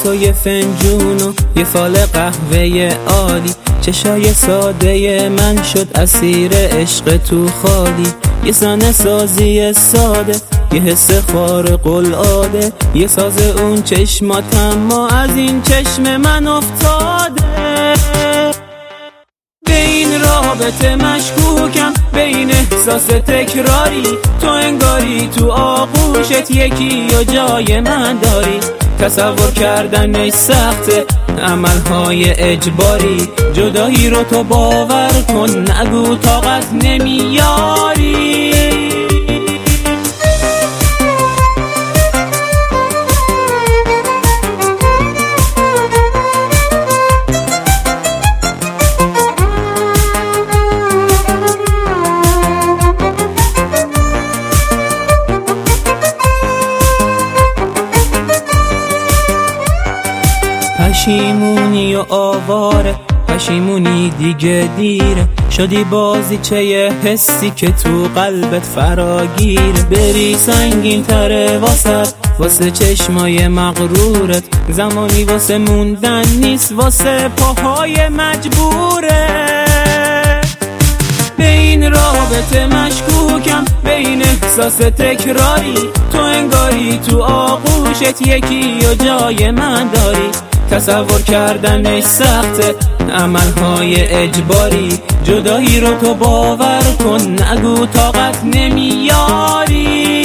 تو یه فنجون و یه فال قهوه عالی، چشای ساده من شد اسیر عشق تو خالی. یه زن سازی ساده، یه حس خارق العاده، یه ساز اون چشمات اما از این چشم من افتاده. به این رابطه مشکوکم، به این احساس تکراری، تو انگاری تو آغوشت یکی و جای من داری. تصور کردنش سخته، عملهای اجباری، جدایی رو تو باور کن، نگو طاقت نمیاری. پشیمونی و آواره، پشیمونی دیگه دیره، شدی بازیچه یه حسی که تو قلبت فراگیره. بری سنگین تره واسه چشمای مغرورت، زمانی واسه موندن نیست، واسه پاهای مجبوره. به این رابطه مشکوکم، به این احساس تکراری، تو انگاری تو آغوشت یکی و جای من داری. تصور کردنش سخته، عملهای اجباری، جدایی رو تو باور کن، نگو طاقت نمیاری.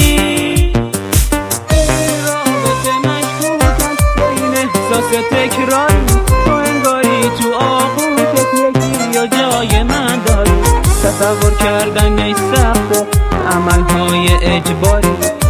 رابطه مشکوکم، به این احساس تکراری، تو انگاری تو آغوشت یکی و جای من داری. تصور کردنش سخته، عملهای اجباری،